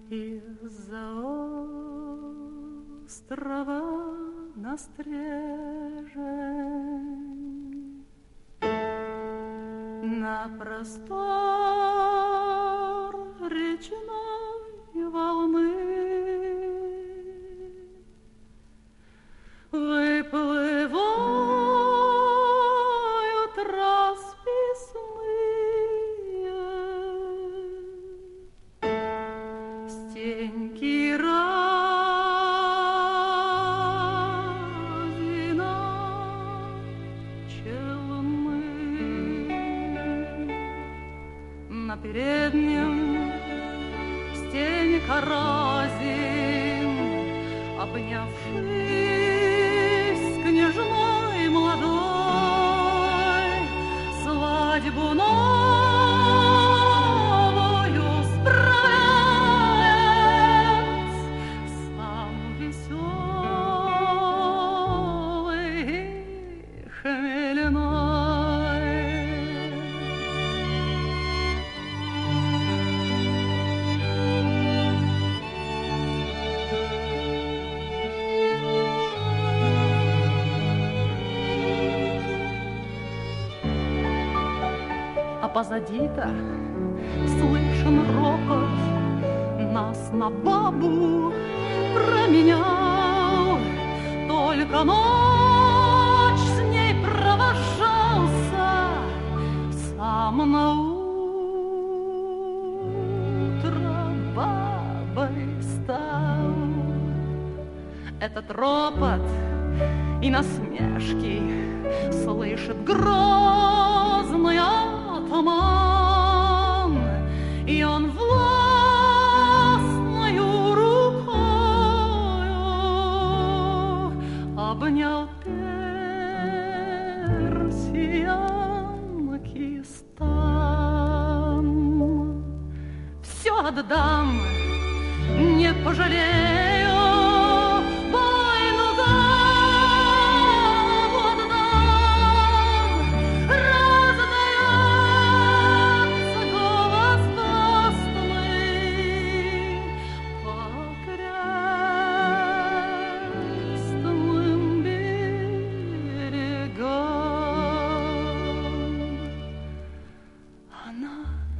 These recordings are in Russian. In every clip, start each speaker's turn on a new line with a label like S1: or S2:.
S1: Из-за острова настрежень на простор речной волны выплывают расписные стеньки разина челны. На переднем стенька разин, обнявшись с княжной молодой, свадьбу новую справляет сам веселый и хмельной. А позади-то слышен ропот, нас на бабу променял. Только ночь с ней провожался, сам на утро бабой стал. Этот ропот и насмешки слышит грозный атаман, и он властною рукою обнял персиянки стан. Все отдам, не пожалею, войну голову отдам. Раздается голос властный по окрестным берегам. Она,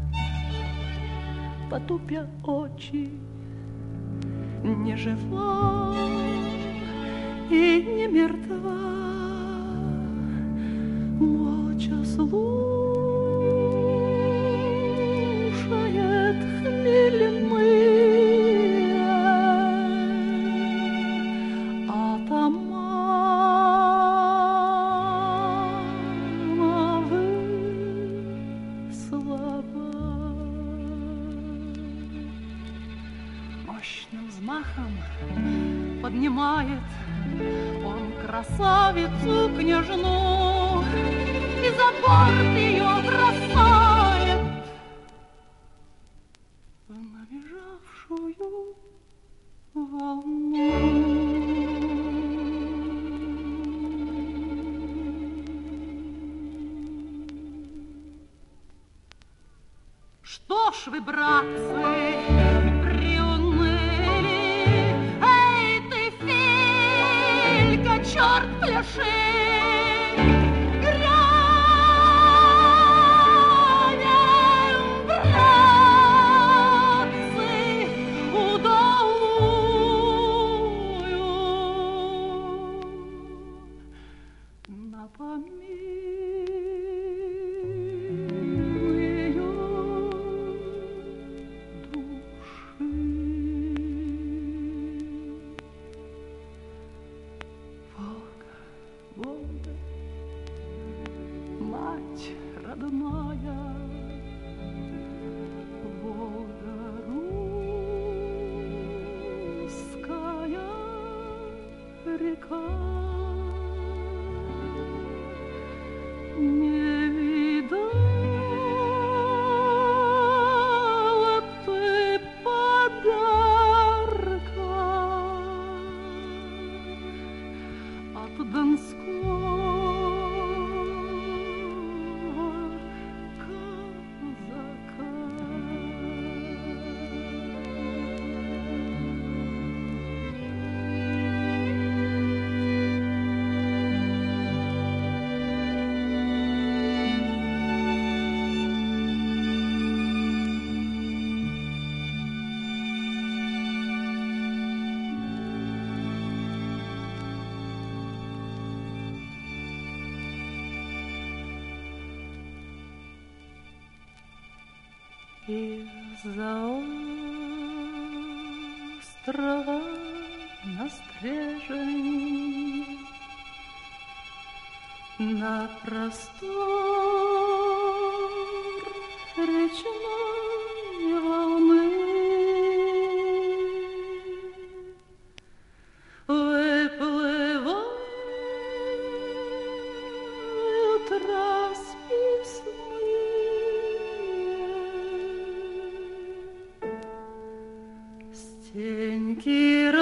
S1: потупя очи, не жива и не мертва, молча слушает хмельные атамановы слова. Мощным взмахом поднимает он красавицу княжну и за борт ее бросает в набежавшую волну. Что ж вы, братцы, черт пляши, грянем, братцы, удалую на помилую души. Волга, из-за острова на стрежень, на простор речной волны выплывают расписные стеньки.